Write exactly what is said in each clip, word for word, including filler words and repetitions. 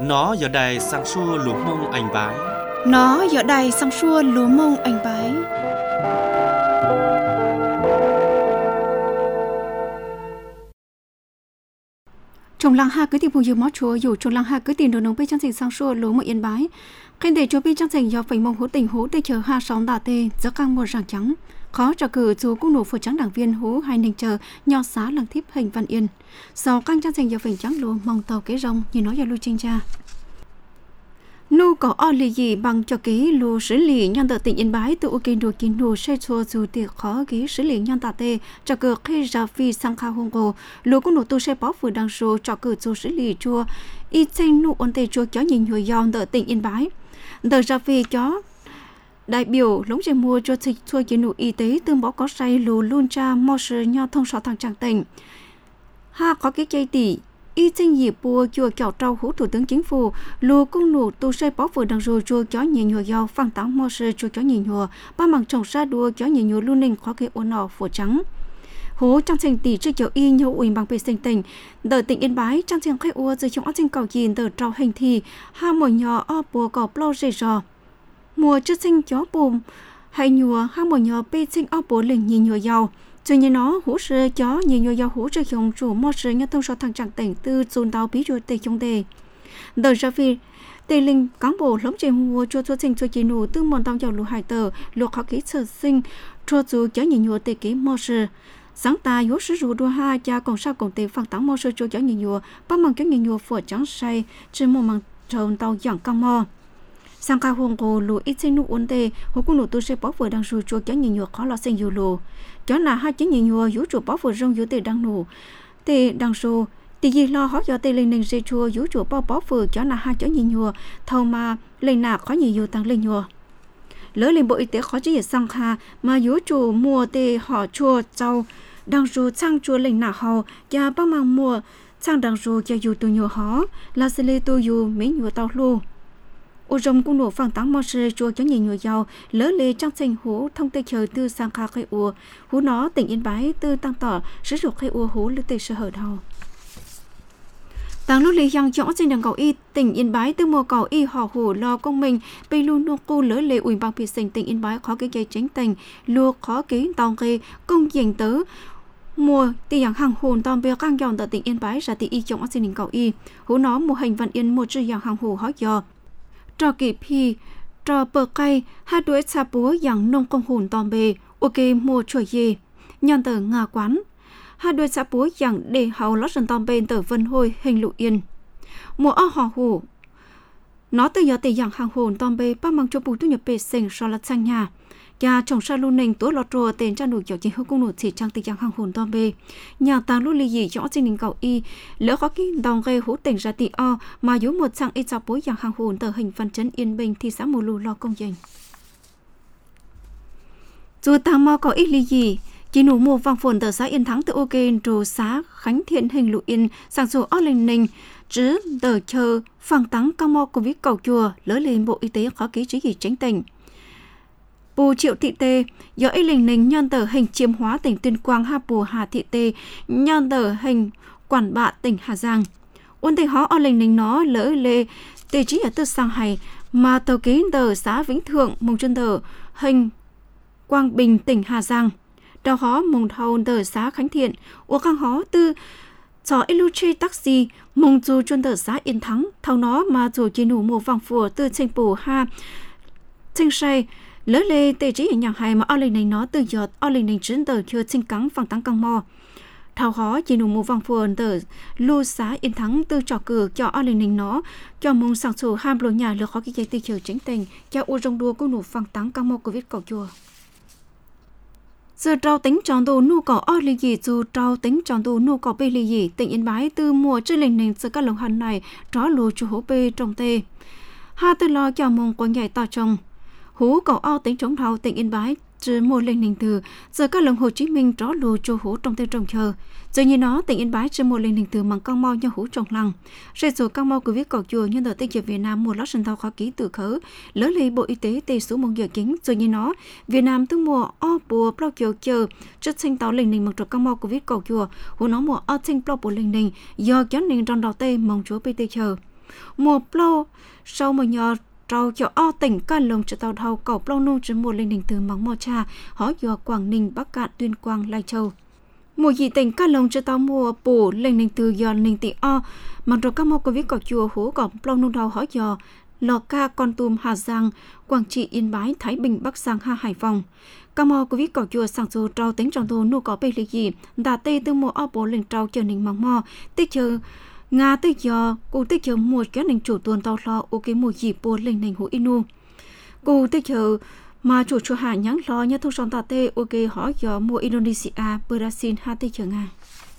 Nó giờ đài sang xua lúa mông anh bái. Nó giờ đài sang xua lúa mông anh bái. Trong làng ha cứ tìm phù dự mót chúa dù trong làng ha cứ tìm đồ nông bê trang trình sang xua lúa mông yên bái. Khen để cho bê trang trình do phành mông hố tình hố tê chờ ha sóng đà tê gió căng mùa ràng trắng. Khó cho cử chú cũng nổ phổ trắng đảng viên hố hai ninh chờ nho xá làng thiếp hình văn yên. Sau căng trang trình do phành trắng lúa mông tàu kế rong như nói do lưu trinh cha. Nô có o lì gì bằng cho ký lô xử lý nhân tờ tỉnh Yên Bái từ ô kinh đồ kinh đồ xe chua dù tiệc khó ký xử lý nhân tà tê cho cờ khi ra phi sang khá hông cổ lô cũng nổ tu xe bó vừa đăng số cho cờ chua xử lý chua y chênh nụ ôn tê chua chó nhìn hồi dòng tờ tỉnh Yên Bái tờ ra phi chó đại biểu lống chạy mua cho thịt chua kiến nụ y tế tương bó có say lô luôn cha mò sư nho thông sọ thằng trạng tỉnh ha có cái cây tỷ y trên dịp bùa chùa kẹo trâu hú thủ tướng chính phủ lùa công nụ tu xây bó vừa đằng rồi chùa chó nhìn nhùa giàu phăng táo mò sư chùa chó nhìn nhùa ba mảng trồng sa đua chó nhìn nhùa luôn ninh khó cái ôn nọ phổ trắng hú trong thành tỷ trước kiểu y nhau ủi bằng bề sinh tình đợt tỉnh Yên Bái trong thành khai ua dưới trong áo trên cầu nhìn đợt trâu hình thì ha mồi nhỏ o bùa cỏ plau dây rò mùa trước sinh chó bùm hay nhùa ha mồi nhỏ bê sinh o bùa lình nhìn nhùa giàu cho như nó hú sư chó nhiều nhiều giao hú sư dùng chủ mò sư nhân thông số thằng trạng tỉnh từ dồn tàu bí ruột tây trong đề đời ra phi tây linh cán bộ lống trên hùa chua chua sinh chua chỉ nụ từ mòn tàu dầu lúa hải tờ lúa khó kỹ sở sinh chua chua chó nhiều nhiều tây kỹ mò sư sáng ta hú sư rùa đua ha cha còn sao còn tây phẳng táo mò sư chua chó nhiều nhiều ba măng chó nhiều nhiều phở trắng say trên một măng tròn tàu dạng căng mò sang ca huồng cổ lúa ít sinh nụ ôn tê hú cũng nụ tu sẽ bó vừa đang rùa chua chó nhiều nhiều khó lo sinh nhiều lúa chó là hai chín nhiều nhiều vũ trụ bó vừa rong vũ tê đang nổ tê đang số tê gì lo hót do tê lên nền dây chua vũ trụ bó bó vừa chó là hai chó nhiều nhiều thâu mà lên nạp khó nhiều nhiều tăng lên nhiều lỡ lên bộ y tế khó chỉ sang kha mà vũ trụ mua tê họ chua trâu đang số sang chua lên nạp hậu và bao mang mua sang đang số cho dù tụ nhiều họ là sẽ lên tụ dù mấy nhiều tàu luôn ô rồng cũng nổ phẳng táng mò sư chua cho nhiều người giàu lỡ lê trong thành hú thông tây chờ từ sang kha khai ua hú nó tỉnh Yên Bái từ tăng tỏ sử dụng khai ua hú lưu tây sơ hở đầu tăng lúc lê giang chỗ trên đường cầu y tỉnh Yên Bái từ mùa cầu y họ hủ lo công mình bây luôn nô cô lỡ lê ủi bằng phía sinh tỉnh Yên Bái khó cái cây tránh tình lua khó ký tòng kê công dành tớ mùa tỷ dạng hàng hồn tòm bè căng dòng tại tỉnh Yên Bái ra tỷ y chỗ trên đường cầu y hú nó mùa hình vận yên một chữ dạng hàng hủ hót giò trò kịp hi trò bờ cây hai đuổi xa búa dạng nông công hồn tòm bề ok mua chuột dê nhàn tờ ngà quán hai đuổi xa búa dạng để hậu lót sân tòm bên tờ vân hôi hình lụ yên mùa o hò hủ nó từ giờ tỷ dạng hàng hồn tòm bề ba mang cho bù tu nhập bề sình so lát sang nhà nhà trồng sa lu nền tối lọt rùa tên cha nụ kiểu chỉ hữu công nụ chỉ trang tỷ dạng hàng hồn tòm bề nhà tàng lu lì gì chỗ trên đình cầu y lỡ khó cái đòn gây hú tỉnh ra tỷ o mà yếu một sang ít sao bối dạng hàng hồn tờ hình văn chấn Yên Bình thị xã Mù Lù lo công trình dù tàng mò có ít lì gì chỉ nụ mùa vang phồn tờ xã Yên Thắng từ ok trù xã Khánh Thiện hình lụ yên sang số ở lên nền chứ tờ chờ phẳng tắng cao mò của viết cầu chùa lỡ lên bộ y tế khó ký chỉ gì tránh tỉnh bù triệu thị tê do ấy lình nình nhân tờ hình chiếm hóa tỉnh Tuyên Quang ha bù Hà thị tê nhân tờ hình Quản Bạ tỉnh Hà Giang ôn tê hó ở lình nình nó lỡ lê tê chỉ ở tư sang hay mà tờ ký tờ xã Vĩnh Thượng mông chân tờ hình Quang Bình tỉnh Hà Giang đào hó mông thầu tờ xã Khánh Thiện ô căng hó tư cho iluchi taxi mông dù chân tờ xã Yên Thắng thầu nó mà dù chỉ nụ mùa vàng phùa từ trên bù ha trên say lỡ lê tê chỉ ở nhà hai mà ở lên này nó từ giọt ở lên này chính tờ chưa sinh cắn phẳng tăng căng mò thao khó chỉ nụ mù vàng phường tờ lưu xã Yên Thắng từ trò cửa cho ở lên này nó cho mong sản xuất ham lô nhà lỡ khó cái dây từ chiều chính tình cho u rong đua của nụ phẳng tăng căng mò của viết cầu chùa giờ trao tính tròn đồ nụ cỏ ở lì gì dù trao tính tròn đồ nụ cỏ bê lì gì tỉnh Yên Bái từ mùa trên lên này sự các lồng hành này tró lùa chủ hố bê trồng tê ha từ lo cho mong quanh nhảy to trồng hú cầu ao tỉnh trống thầu tỉnh Yên Bái trừ mùa lên ninh từ giờ các lồng Hồ Chí Minh tró lù cho hú trong tiêu trồng chờ giờ như nó tỉnh Yên Bái trừ mùa lên ninh từ bằng con mau nhau hú trồng lăng rồi số con mau của viết cầu chùa nhân đời tây Việt Việt Nam mùa lót sân thao khó ký từ khớ lỡ lì Bộ Y tế tây số mông giờ kính rồi như nó Việt Nam từ mùa o bùa bao chiều chờ chất sinh tàu lên ninh bằng trục con mau của viết cầu chùa hú nó mùa o sinh bao bùa lên ninh do chó ninh trong đầu tây mong chúa pt chờ mùa plau sau một nhỏ trâu cho o tỉnh can lồng cho tàu thầu cầu plau nô trên mùa lên đỉnh từ mắng mò cha họ dò Quảng Ninh Bắc Cạn Tuyên Quang Lai Châu mùa dị tỉnh can lồng cho tàu mùa bổ lên đỉnh từ dò ninh tị o mặc dù các mô có viết cỏ chùa hố cỏ plau nô đầu họ dò Lò Ca, Con Tum, Hà Giang, Quảng Trị, Yên Bái, Thái Bình, Bắc Giang, Hà Hải Phòng. Cà Mau có viết cỏ chùa sang số trao tính trong đồ nô có bê lý gì, đà tê từ mùa áo bố lên trao chờ ninh mong mò, tê chờ Nga tê giờ, cô tê chờ mùa kéo ninh chủ tuần tàu lo ô cái mùa dịp bố lên ninh hữu inu. Cô tê chờ mà chủ chùa hạ nhắn lo nhá thông son đà tê ô cái hỏi giờ mùa Indonesia, Brazil, hà tê chờ Nga.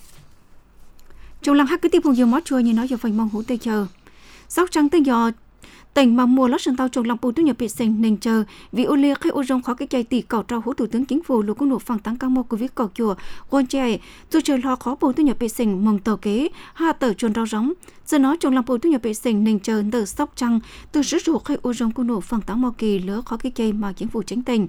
Trong làng hát cứ tiếp tục nhiều mót chùa như nói giờ phải mong hữu tê chờ. Sóc Trăng tê giờ tỉnh mà mùa lót sân tàu trồng lòng bù tu nhập biệt sinh nền chờ vì ô lê khai ô rong khó cái chạy tỷ cầu trao hỗ thủ tướng chính phủ lục công nộp phẳng tăng cao mô của viết cầu chùa quan chạy dù trời lo khó bù tu nhập biệt sinh mong tàu kế hạ tờ chuồn rau rống giờ nó trồng lòng bù tu nhập biệt sinh nền chờ từ Sóc Trăng từ sử dụng khai ô rong công nộp phẳng tăng mô kỳ lỡ khó cái chạy mà chính phủ chính tỉnh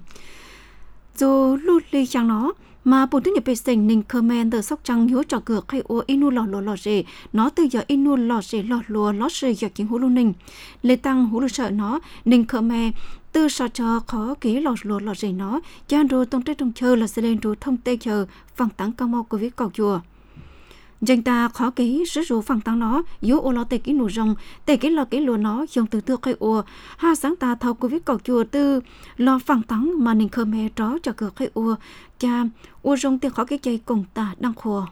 dù lưu ly chẳng nó mà bộ tư nhập vệ sinh ninh Khmer từ Sóc Trăng hiếu trò cửa khai ô inu lò lò lò rể nó từ giờ inu lò rể lò lùa lò rể giờ chính hú lưu ninh lê tăng hú lưu sợ nó ninh Khmer từ sao cho khó ký lò lùa lò rể nó chan đồ tông tết trong chờ là sẽ lên đồ thông tê chờ phẳng tăng cao mau của viết cầu chùa danh ta khó ký sử dụng phẳng tăng nó yếu ô lo tê ký nụ rồng tê ký lò ký lùa nó dùng từ từ khai ô ha sáng ta thâu của viết cầu chùa từ lo phẳng tăng mà ninh Khmer đó cho cửa khai ô cha ô rong tiêu khó cái chơi cùng ta đang khổ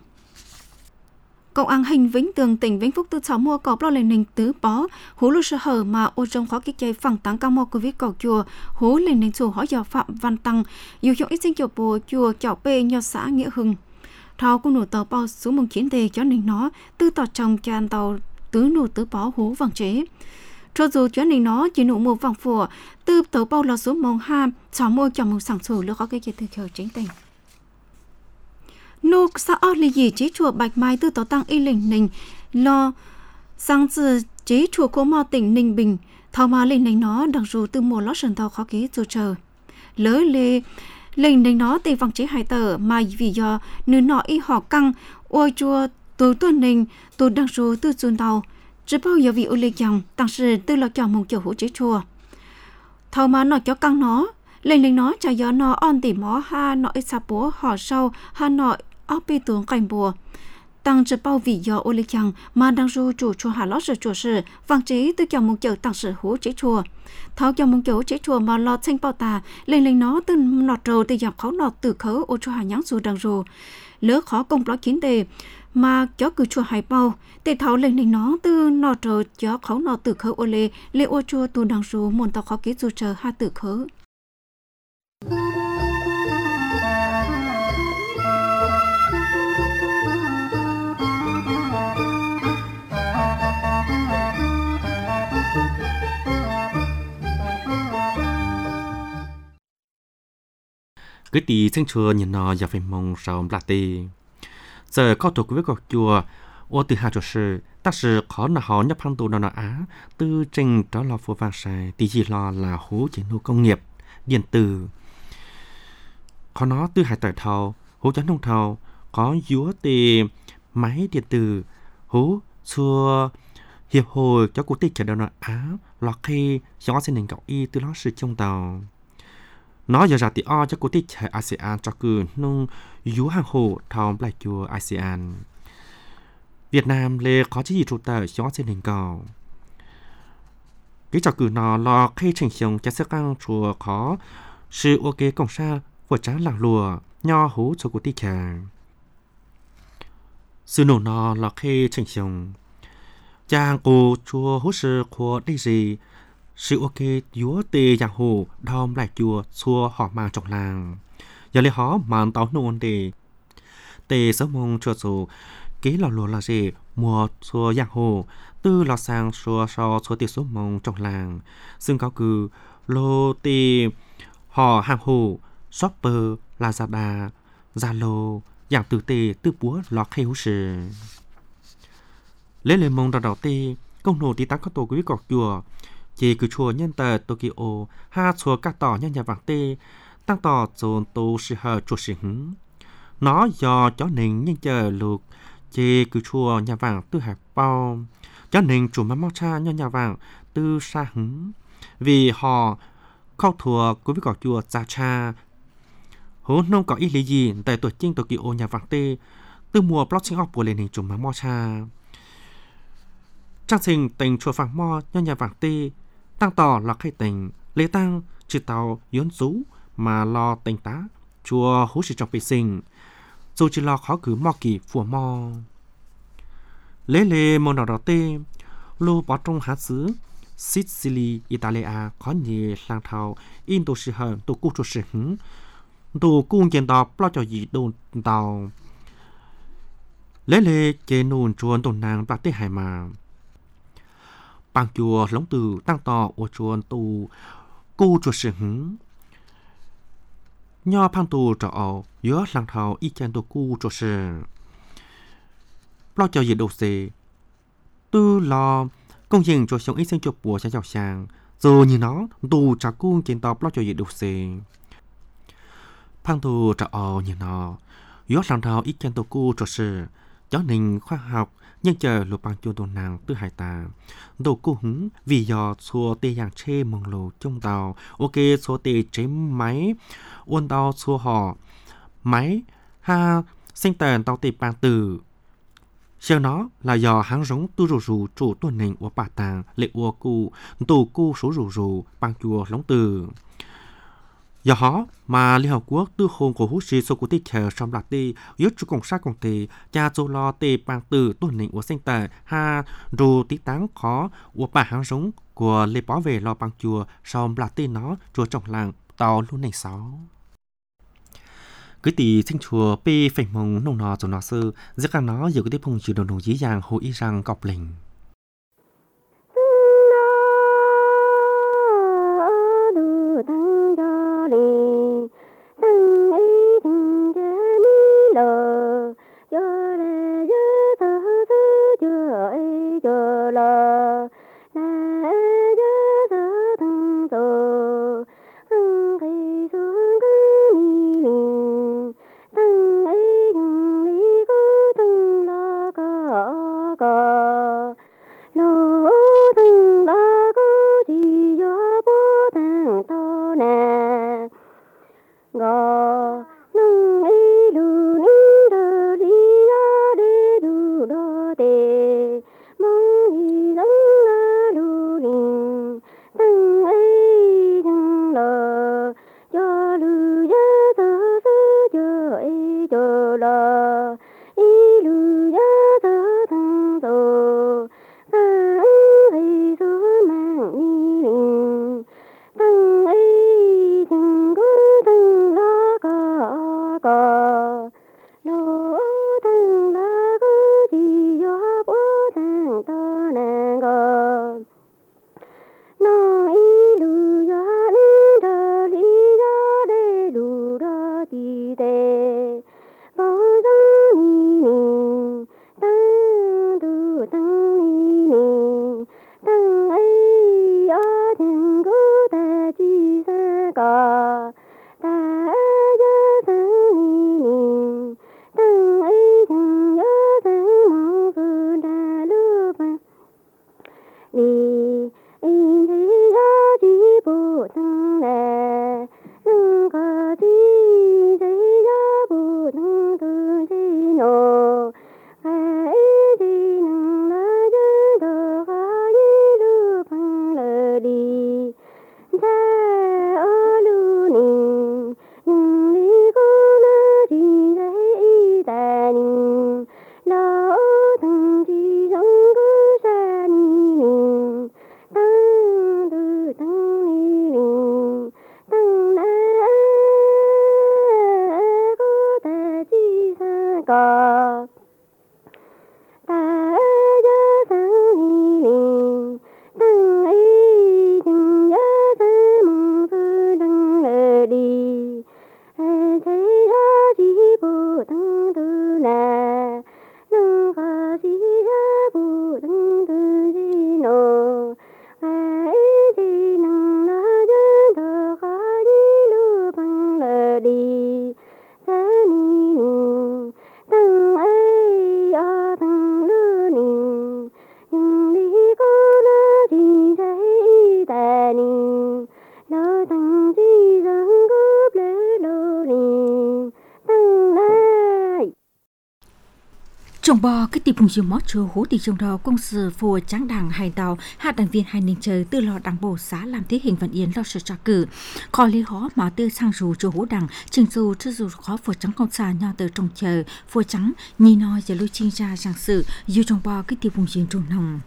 công an Hình Vĩnh Tường tỉnh Vĩnh Phúc từ sáu mua cọp lo lên ninh tứ bó hú lu sơ hở mà ô rong khó cái chơi phẳng tăng cao mô của viết cầu chùa hú lên ninh chủ hỏi giờ Phạm Văn Tăng dù dụng ít sinh chùa bồ chùa chảo pê nho xã Nghĩa Hưng thao cũng nổ tàu bao số mông chiến đề cho ninh nó tư tọt trong tràn tàu tứ nổ tứ bó hú vàng chế cho dù chuyến ninh nó chỉ nổ một vàng phùa tư tàu bao là số mông ham sáu mua chồng mông sảng sủ lỡ khó cái chơi từ chờ chính tình nô xã ở lì gì chế chùa Bạch Mai từ tàu tăng y lình ninh lo sang từ chế chùa Cô Mò tỉnh Ninh Bình thao mà lình ninh nó đặc dù từ mùa lót sần tàu khó ký dù chờ lỡ lê lình ninh nó tì vòng chế hải tờ mà vì do nữ nọ y họ căng ôi chùa từ tuần ninh từ đặc dù từ chuồn tàu chỉ bao giờ vì ô lê chồng tăng sự từ là chồng mong chờ hỗ chế chùa thao mà nó cho căng nó lên lên nó trả gió nó on tỉ mó ha nội sa bố họ sau ha nội áp bị tướng cảnh bùa tăng chỉ bao vì do ô lê chăng mà đang du chủ chùa hà lót sự chùa sự vang chế từ chồng mong chờ tăng sự hỗ chế chùa tháo chồng mong chờ chế chùa mà lọt xanh bao tà lên lên nó từ lọt rồi từ giảm khó lọt từ khớ ô chùa hà nháng dù đang dù lỡ khó công lót chín đề mà chó cứ chùa hải bao để tháo lên lên nó từ lọt rồi chó khó lọt từ khớ ô lê lê ô chùa tu đang dù muốn tao khó ký dù chờ ha từ khớ cứ tí sinh chùa nhìn nó giờ phải mong sao là tì giờ có thuộc với cọc chùa ô từ hai chỗ sự ta sự khó là họ nhập hàng tù nào á từ trình đó là phổ vàng sai tí gì lo là hú chỉ nô công nghiệp điện tử khó nó từ hai tỏi thầu hú chắn nông thầu có dúa tì máy điện tử hú xua hiệp hội cho quốc tịch trở đâu á lọt khi gió xin nền cậu y từ đó sự trong tàu nó giờ ra thì o cho quốc tịch a sê an cho cứ nông dúa hàng hồ thầu lại chùa a sê an Việt Nam lê có chỉ gì trụ tờ gió xin nền cậu cái cho cứ nó lo khi trình xong cho sức ăn chùa khó sự ok công sa của trá làng lùa nho hú cho quốc tịch hàng sự nổ nó là khi trình xong chàng cô chùa hú sư của đi gì sự ok dúa tê giang hồ đom lại chùa xua họ mang trong làng giờ lấy họ mang táo nôn để tê sớm mong chùa số kế lò lùa là gì mùa xua giang hồ tư lò sang xua so xua tê số mong trong làng xưng cáo cư lô tê họ hàng hồ shopper lazada zalo dạng từ tê tư búa lò khay hú sư lấy lời mong đào đào tê công nổ tí tắc có tổ quý cọc chùa chỉ cứ chùa nhân tờ Tokyo ha chùa các tỏ nhân nhà vàng tê tăng tỏ dồn tô sư hờ chùa sĩ hứng nó do chó nình nhưng chờ lục chỉ cứ chùa nhà vàng tư hạt bao cho nên chủ mà mau cha nho nhà vàng từ xa hứng vì họ khâu thua của với cỏ chùa cha cha hố nông có ý lý gì tại tuổi chính tuổi kỳ ô nhà vàng tê từ mùa blockchain học của lên hình chủ mà mau cha trang trình tình chùa vàng mo nho nhà vàng tê tăng tỏ là khai tình lễ tăng chỉ tàu yến rú mà lo tình tá chùa hú sĩ trong bề sinh dù chỉ lo khó cử mò kỳ phùa mò lễ lễ môn đỏ tê lưu bỏ trong hạt xứ Sicily Italia có nhiều lang thảo Indonesia hơn tổ cụ cho sự hứng tổ cung kiến tạo bao cho gì đồn tàu lễ lễ chế nôn chuồn tồn nàng và tê hải mà bằng chùa lóng từ tăng tỏ ở chuồn tù cụ cho sự hứng nho phang tù trọ giữa lang thảo y chang tổ cụ cho sự bao cho gì đồ xề tư lo công trình cho sống ít sinh cho bùa cho giàu sang rồi như nó tù trả cung kiến tạo bao cho gì đồ xề phang tù trọ như nó giữa lang thảo y chang tổ cụ cho sự cho nên khoa học nhưng chờ lục bằng chuồn tồn nàng tư hải tà đồ cụ hứng vì do xua tê dạng chê mong lồ trong tàu ok xua tê chế máy ôn tàu xua họ máy ha sinh tần tàu tê bằng từ sau nó là do hãng giống tư rù rù chủ tuần nền của bà tàng lệ ua cụ tù cụ số rù rù bằng chùa lóng từ do đó mà Liên Hợp Quốc tư hồn của hút sĩ số của tích hợp trong lạc tì yếu chủ cộng sát cộng tì cha dô lo tì bằng từ tuần nền của sinh tờ ha rù tí táng khó của bà hãng giống của lê bảo vệ lo bằng chùa sau lạc tì nó chùa trọng làng tàu luôn này sáu cái tỷ sinh chùa bê phèn mông nông nọ cho nó sư rất là nó giờ cái tiếp phong chữ đồng đồng dễ dàng hồ y rằng cọc lình đi. trong bò cái tiệp cùng dùng mót chứa hú thì trong đó công sự phù trắng đảng hai tàu hạ đảng viên hai ninh trời từ lò đảng bộ xã làm thế hình vận yến lo sự trả cử khó lý khó mà tư sang dù cho hú đảng trình dù chứ dù khó phù trắng công xã nhau từ trong chờ phù trắng nhìn nói giờ lưu chinh ra rằng sự dù trong bò cái tiệp cùng dùng trùng nồng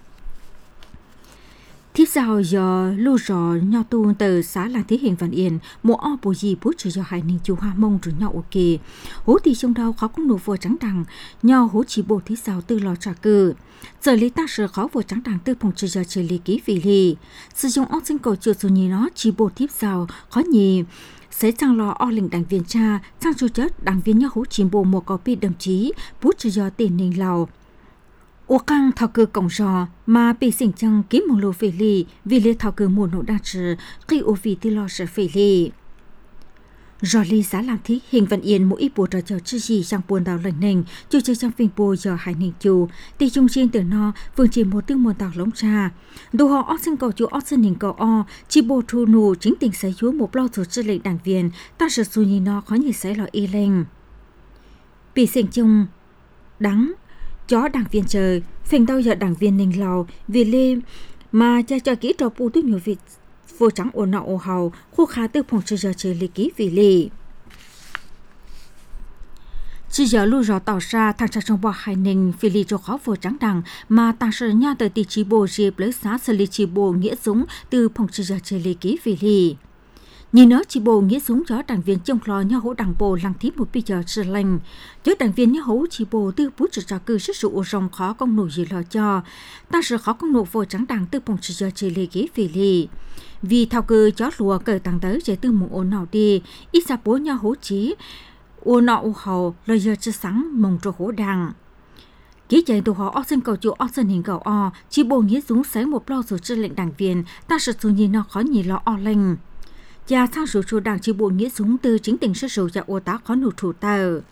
tiếp sau giờ lưu rõ nhau tu từ xã làng thế hình văn yên một o bộ gì bút chỉ cho hai ninh chú hoa mông rồi nhau ok hố thì trong đó khó cũng nổ vừa trắng đằng nhau hố chỉ bộ thứ sau từ lò trả cử giờ lý ta sợ khó vừa trắng đằng từ phòng chỉ giờ chỉ lý ký vì lý sử dụng óc sinh cầu chiều số nhì nó chỉ bộ tiếp sau khó nhì sẽ trang lo o lĩnh đảng viên cha trang chủ chất đảng viên nhau hố chỉ bộ một copy đồng chí bút chỉ giờ tiền ninh lào ô căng thao cơ cổng rò mà bị sinh chăng kiếm một lô phê lì vì lê thao cơ một nỗ đa trừ khi ô vì tư lo sợ phê lì rồi lý giá làm thích hình vận yên mỗi ít bộ trò chờ chứ gì trong buồn đào lần nền chú chơi trong phim bồ giờ hải nền chú tỷ trung trên từ nó vương chỉ một tương một đào lống trà đồ họ óc sinh cầu chú óc sinh hình cầu o chỉ bộ thu nụ chính tình xảy chúa một lo tổ chức lệnh đảng viên ta sợ xu nhìn nó khó như xảy lọ y lên bị sinh chung đắng chó đảng viên trời phình đau giờ đảng viên ninh lào vì lê mà cha cho kỹ trò pu tuyết nhiều vị vô trắng ồn nọ ồ hào khu khá tư phòng chơi giờ chơi lý ký vì lê chỉ giờ lưu rõ tỏ ra thằng cha trong bò hải ninh vì lê cho khó vô trắng đằng mà ta sợ nha từ tỷ trí bồ dịp lấy giá xử lý trí bồ nghĩa dũng từ phòng chơi giờ chơi lý ký vì lê nhìn nó chỉ bộ nghĩa súng cho đảng viên trong lò nhau hỗ đảng bộ lăng thí một bây giờ sự lành cho đảng viên nhau hỗ chỉ bộ tư bút trả cử sức dụ rồng khó công nổi gì lo cho ta sự khó công nổi vô trắng đảng tư phòng chỉ giờ chỉ lệ ghế về lì vì thao cơ chó lùa cờ tăng tới để tư mùng ổn nào đi ít xa bố nhau hỗ chí ổn nọ ổn hầu lời giờ chưa sáng mong cho hỗ đảng ký chạy tụ họ óc sinh cầu chủ óc sinh hình cầu o chỉ bộ nghĩa súng sáng một lo rồi trên lệnh đảng viên ta sự dù nhìn nó khó nhìn lo o lành cha sang số chủ đảng chỉ bộ nghĩa súng từ chính tỉnh xuất số cho ô tá khó nụ thủ tờ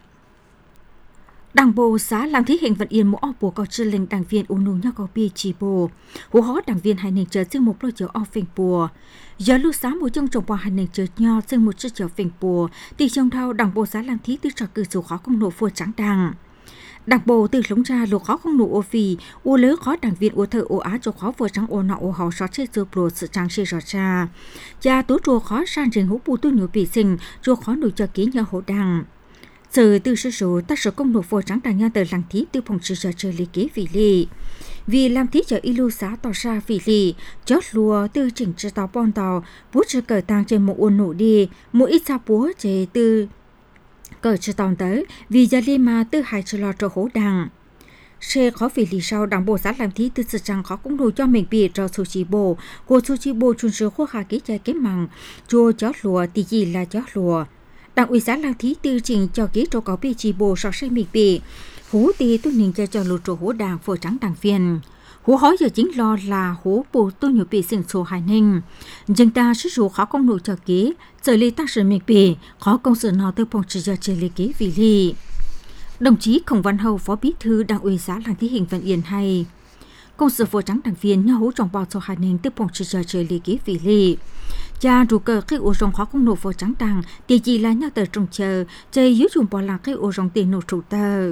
đảng bộ xã làm thí hình vận yên một ô bộ có chân lệnh đảng viên unu nhau có bi chỉ bộ hú hó đảng viên hai nền chờซึ่งmột lô chờ o phình bùa giờ lưu xã một trong trồng bò hai nền chờ nhoซึ่งmột chiếc chờ phình bùa tỷ trong thao đảng bộ xã làm thí tư trò cử số khó công nổ phua trắng đảng đảng bộ từ lống ra lục khó không nụ ô phì ô lớn khó đảng viên ô thợ ô á cho khó vừa trắng ô nọ ô hào xót chết rồi pro sự trang xe rõ ra cha tú chùa khó sang trình hú bù tu nhủ bị sinh chùa khó nụ cho ký nhờ hộ đảng giờ từ số số ta sở công nụ vừa trắng đảng nha từ làng thí từ phòng sự giờ chơi lý ký vì lì vì làm thí chờ ilu xã tỏ ra vì lì chót lùa từ chỉnh cho tàu bon tàu bút cho cờ tăng trên một ô nụ đi mỗi ít xa búa chế từ cờ cho tàu tới vì giờ li mà tư hại cho lo cho hố đảng xe khó vì lý sau đảng bộ xã làm thí tư sự rằng khó cũng đủ cho mình bị cho số chỉ bộ của số chỉ bộ chuyên sự khoa khả ký chạy kiếm mằng chua chó lùa thì gì là chó lùa đảng ủy xã làm thí tư trình cho ký cho có bị chỉ bộ so xây mình bị hú thì tôi nhìn cho cho lụt cho hố đảng phổ trắng đảng viên hú hỏi giờ chính lo là hú bộ tôi nhiều bị sinh số hải ninh nhưng ta sử dụng khó công đủ cho ký giờ lý ta sử mình bị khó công sự nào tới phòng chỉ giờ chơi lý ký vì lý đồng chí Khổng Văn Hầu phó bí thư đảng ủy xã làng thí hình Vận Yên hay công sự phổ trắng đảng viên nhau hú trong bao số hải ninh tới phòng chỉ giờ chơi lý ký vì lý cha đủ cờ khi ô rong khó công nổ phổ trắng đảng thì chỉ là nhau tờ trong chờ chơi dưới dùng bỏ làng khi ô rong tiền nổ trụ tờ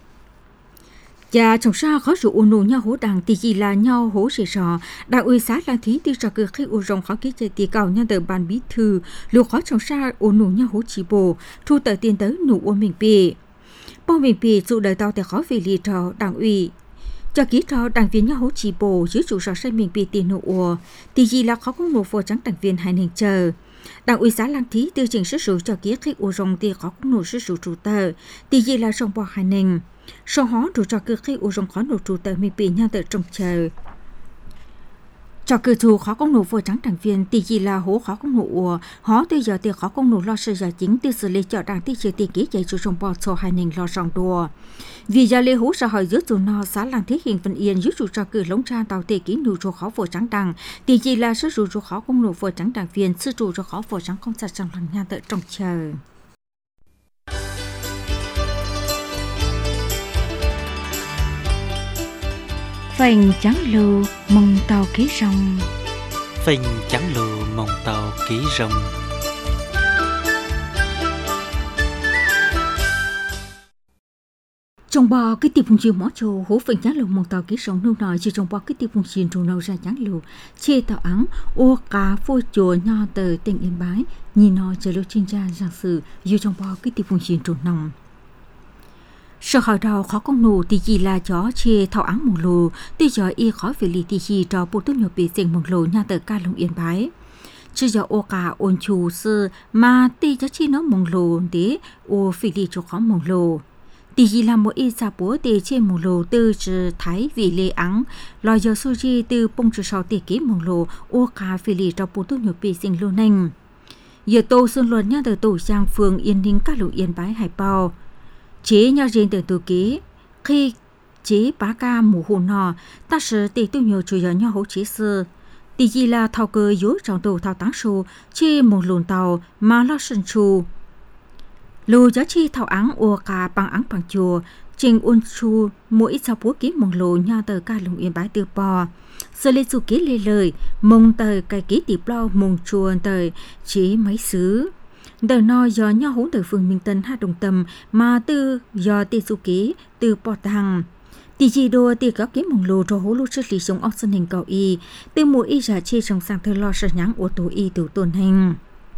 và trong sao khó sự ôn nụ nhau hố đảng thì chỉ là nhau hố sẽ rõ đảng ủy xã là thí tư trò cử khi ôn rộng khó ký chạy tỷ cầu nhau tờ ban bí thư lưu khó trong sao ôn nụ nhau hố chỉ bộ thu tờ tiền tới nụ ôn mình bì bao mình bì dù đời tao thì khó vì lý trò đảng ủy cho ký trò đảng viên nhau hố chỉ bộ dưới chủ sở xây mình bì tiền nụ ua thì chỉ là khó công nụ phổ trắng đảng viên hai nền chờ đảng ủy xã làm thí tư trình sức sử cho ký khi ôn rộng thì khó công nụ sức sử chủ tờ thì chỉ là trong bò hai nền sau đó đủ cho cơ khi u rong khó nổ trụ tờ mình bị nhau tờ trong chờ cho cơ thù khó công nổ vừa trắng đảng viên thì gì là hố khó công nổ họ từ giờ thì khó công nổ lo sự giải chính từ xử lý cho đảng thì chỉ tiền ký chạy cho trong bò số hai nền lo rong đùa vì giờ lê hố xã hội dưới tù no xã làng thế hình Vận Yên dưới trụ cho cơ lống tra tàu tề ký nụ cho khó vừa trắng đảng thì gì là sự trụ cho khó công nổ vừa trắng đảng viên sự trụ cho khó vừa trắng công sản trong làng nhau tờ trong chờ phành trắng lù mong tàu ký rồng phành trắng lù mong tàu ký rồng trong bò cái tiệp phun chiều mỏ trâu hố phình nhát lù mong tàu kỹ sống nông nòi chỉ trong bò cái tiệp phun chiều trâu nâu ra nhát lù chê tàu áng ô cá phôi chùa nho từ tỉnh Yên Bái nhìn nó chờ lúc chuyên gia giảng sử dù trong bò cái tiệp phun chiều trâu nông sợ hỏi đầu khó công nụ thì chỉ là chó chê thảo áng mông lù tuy giờ y khó về lì thì chỉ cho bộ tốt nhiều bị sinh mông lù nho từ ca lông Yên Bái chứ giờ ô cá ôn chủ sư mà tuy cho chi nó mông lù để ô phi lì cho khó mông lù tỷ gì là một ít xã bố để trên mông lù từ trừ thái vì lê ắng lò giờ số chi từ bông trừ sau tỷ ký mông lù ô cá phi lì cho bộ tốt nhiều bị sinh lù nành giờ tô xuân luận nha từ tổ sang phường Yên Ninh các lục Yên Bái Hải Bao chế nhau riêng từ tổ ký khi chế bá ca mù hồn nọ ta sử tỷ tu nhiều chủ yếu nhau hỗ chế sư tỷ gì là thao cơ yếu trong tổ thao táng số chi một lùn tàu mà lo sân chu lù giá chi thao áng ô cả bằng áng bằng chùa trình ôn chu mỗi ít sau bố ký mong lù nha từ ca lùng Yên Bái từ bò sơ lê chu ký lê lời mong từ cái ký tỷ bao mong chuồn từ chế máy xứ đời no do nhau hỗn từ phường Minh Tân hai đồng tâm mà từ do tỷ chu ký từ bò thằng tỷ gì đua tỷ có ký mong lù cho hố lù chất lý sống ốc sân hình cầu y từ mỗi ít giá chi trong sang thơ lo sợ nhãng ô tô y từ tồn hình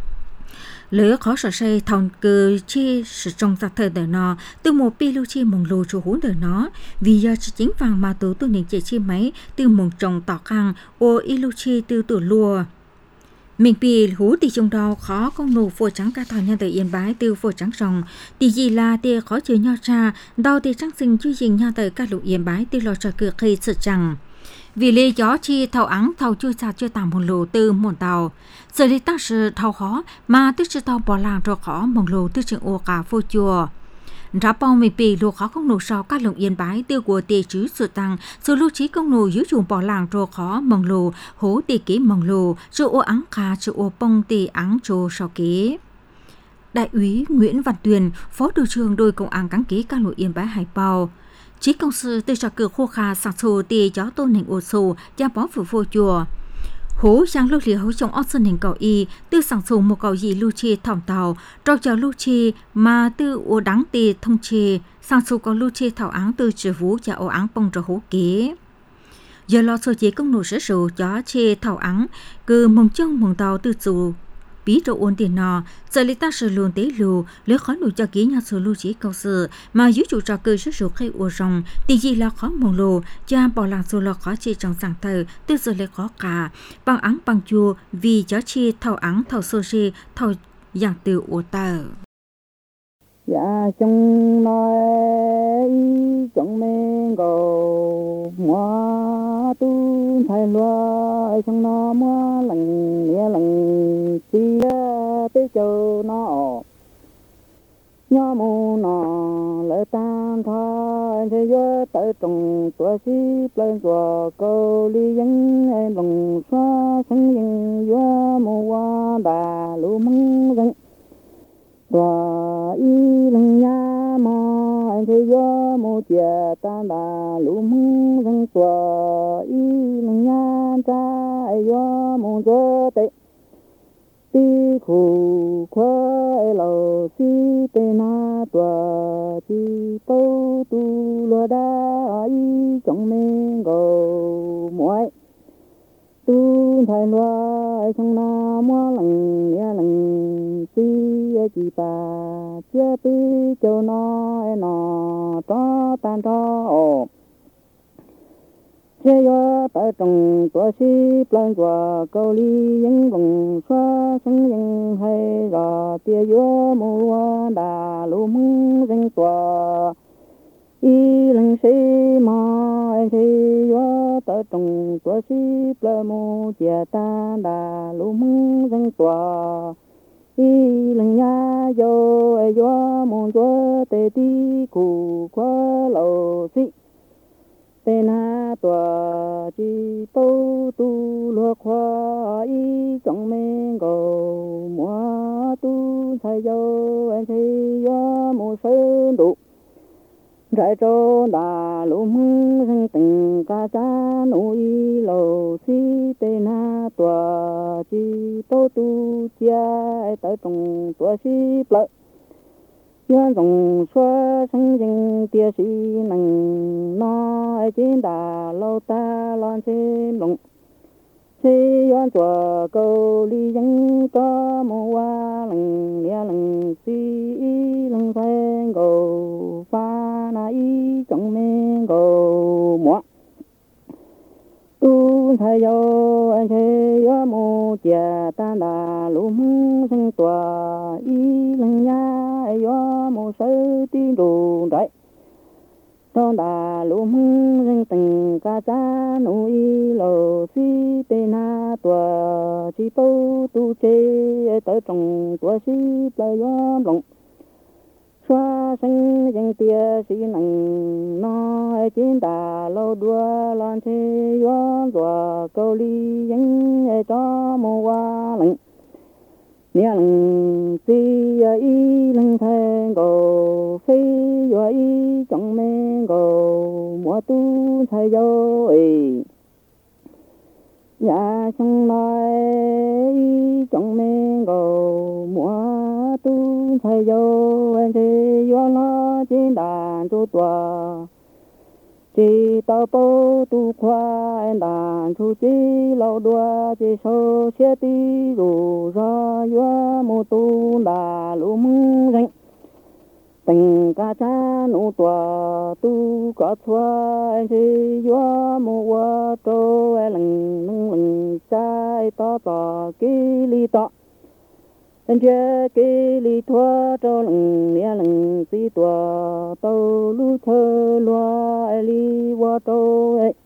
lỡ khó sợ say thòng cơ chi sự trong giặc thời đời nó từ một pi lưu chi mong lù cho hỗn đời nó vì do chính vàng mà tố tôi nên chạy chi máy từ mong trồng tỏ khang ô y lưu chi từ tuổi lùa mình bị hú thì trong đó khó công nụ phổ trắng ca thọ nhân từ Yên Bái từ phổ trắng rồng thì gì là thì khó chứa nhau cha đau thì trắng sinh chú dình nhau từ ca lục Yên Bái từ lò trò cửa khi sự chẳng vì lý gió chi thầu áng thầu chui xa chưa tạm một lô từ một tàu giờ lý tác sự thầu khó mà tức sự tàu bỏ làng cho khó một lô tức sự ô cả phô chùa ra bao mình bị lô khó công nụ sau các lục Yên Bái từ của tề chứ sự tăng sự lưu trí công nụ dưới chuồng bỏ làng cho khó mong lô hố tề kế mong lô cho ô áng khá cho ô bông tề áng cho sau kế đại úy Nguyễn Văn Tuyền phó đội trưởng đội công an cán ký các lục Yên Bái Hải Bao chí công sư từ trò cửa khô kha sạc sổ tì gió tôn hình ô sổ gia bó phủ vô chùa hố giang lưu liễu trong ớt sân hình cầu y từ sạc sổ một cầu gì lưu chi thỏng tàu trò chờ lưu chi mà từ ô đáng tì thông chi sạc sổ có lưu chi thảo áng từ trừ vũ và ô áng bông trò hố kế giờ lo sơ chế công nổ sở sổ gió chê thảo áng cứ mong chân mong tàu từ dù bí đồ ôn tiền nọ giờ lý ta sử luôn tế lù lấy khó nụ cho ký nhà số lưu trí cầu sự mà dưới chủ trò cơ sức số khai ua rồng thì gì là khó mong lù cha bỏ làng số là khó chi trong sáng thờ từ giờ lấy khó cả bằng áng bằng chùa vì gió chi thầu áng thầu sô chi thầu dạng từ ua tờ dạ trong nói trong men cầu mua tu thay loa trong nó mua lần nia lần chi tới châu nó nhớ mù nó lỡ tan thôi thế giới tới trồng tua si lên chùa câu ly dân lòng xóa sáng dân gió mù qua đà lũ măng dân tua y lần nhà mò thế giới mù chia tan đà lũ măng dân tua y lần nhà trái gió mù gió tệ ti khu khoe lầu si tê na tua ti tâu tu lo đa y trong men gầu muội tu thay loa trong na mua lần nia lần ti chỉ pa chia pi châu nó nó to tan to chế yo tại trồng tua si plan qua câu ly những vòng xóa sống những hay gà tia yo mua đà lũ măng danh tua y lần si mà anh thì yo tại trồng tua si plan mua chia ta đà lũ măng danh tua y lần nhà yo yo mua tua tê ti cụ qua lầu si tên ha tòa chi tâu tu lúa khoa y trong men cầu mua tu thay dâu anh thấy gió mùa sơn đủ rải trâu đà lũ măng răng tình ca cha nuôi lầu si tên ha tòa chi tâu tu chia tới trong tòa si lợi 愿总说曾经的是能那见大老大乱真龙。谁愿做狗里人个木哇冷烈冷西冷山狗发那一种面狗么？都才有安谁愿木家单大路梦生多一冷呀愿木手的路来。trong đà lũ mưng rừng từng ca cha nụ y lô si tê na tua chi bâu tu chê tới trong tua si plei yom lồng xoa sinh dân tia si nằng no trên đà lô đua lan chê yom tua câu ly dân cho mô hoa lạnh nia lằng si y lằng thang gồ phi yo y trong men gồ mua tu thay yo ấy ya trong nói trong men gồ mua tu thay yo anh thế yo nó trên đàn tu tua chỉ tao bố tu khoa anh đàn tu chỉ lâu đua chỉ số xe tí rủ ra yo mô tu đà lũ mưng răng tình ca cha nụ tua tu có thua anh chỉ yo mô qua trô anh lằng lằng lằng trái to to kí li to anh chơi kí li thua trô lằng nia lằng tí tua tàu lú thơ loa ai li qua trô ấy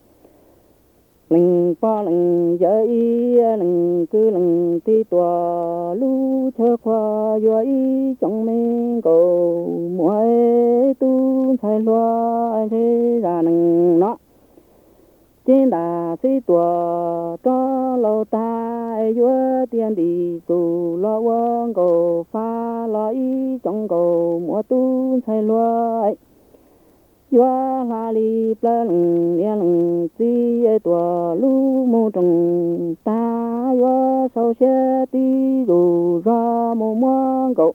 lằng pa lằng giờ y lằng cứ lằng tí tua lú thơ khoa yo y trong men cầu muối tu thay loa anh thế ra lằng nó trên đà sĩ tua cho lâu ta yo tiền đi tu lo quang cầu pha lo y trong cầu mua tu thay loa yo la li pla lằng nia lằng si tua lu mu trong ta yo sau xe ti dù ra mu muang cầu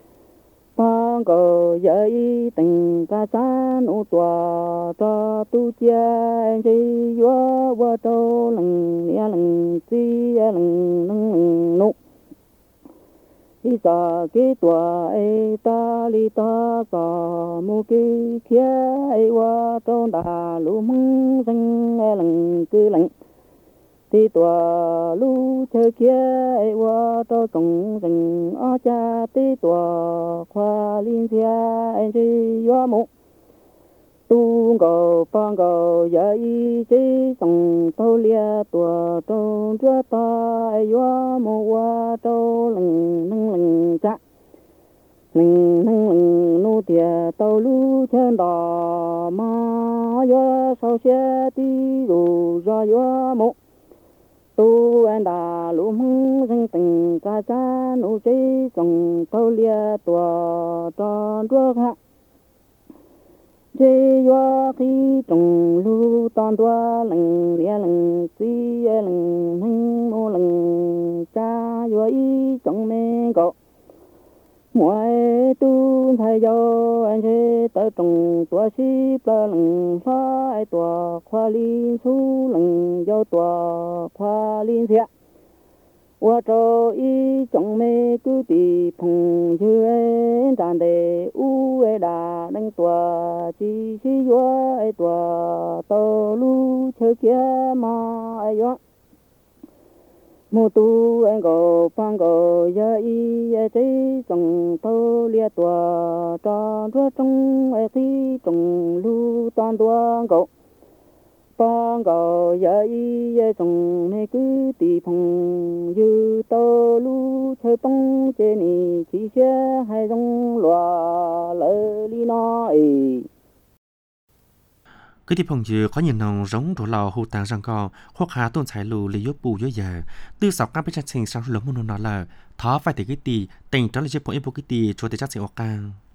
pang cầu giờ y tình ca cha nụ tua cho tu chia chi yo wa trâu lằng nia lằng si lằng lằng nụ đi sa cái tua ai ta li ta sa mu cái kia ai wa trong đà lũ mưng răng lằng cứ lằng đi tua lũ chơi kia ai wa trong trồng rừng ở cha đi tua khoa liên thia ai đi yo mu tu cầu pang cầu giờ y chỉ trồng tàu lia tua trâu chúa ta ai yo mu wa trâu lằng lằng lằng cha lằng lằng lằng nu tia tàu lú chân đò ma yo sau xe đi dù ra yo mu tu anh đà lũ mưng răng tình ca cha nu chỉ trồng tàu lia tua tròn chúa ha chế yo khi trồng lu toàn tua lằng lia lằng si lằng hăng mô lằng cha yo y trong men cầu muối tu thay yo anh chế tới trồng tua si pla lằng phai tua khoa liên su lằng yo tua khoa liên thiệt wa cho y trong mê cứ tì phùng như ấy đàn đề u ấy đà đánh tua chỉ chỉ yo ấy tua tàu lu chơi kia mà ấy yo mô tu anh go pang go ya y ấy chỉ trong tàu lia tua cho chúa trong ấy thì trong lu toàn tua go pang cầu giờ y trong này cứ tì phong như tàu lu chơi bông trên này chỉ xe hay trong loa lỡ li nói cứ thì phong dư có nhìn nòng giống đồ lò hù tàng răng co hoặc hà tôn trái lù lý yếu bù yếu giờ từ sáu các bên chân sinh sang lỡ muốn nó là thó phải để cái tì tình đó là chế bộ ép bộ cái tì cho tới chắc sẽ ok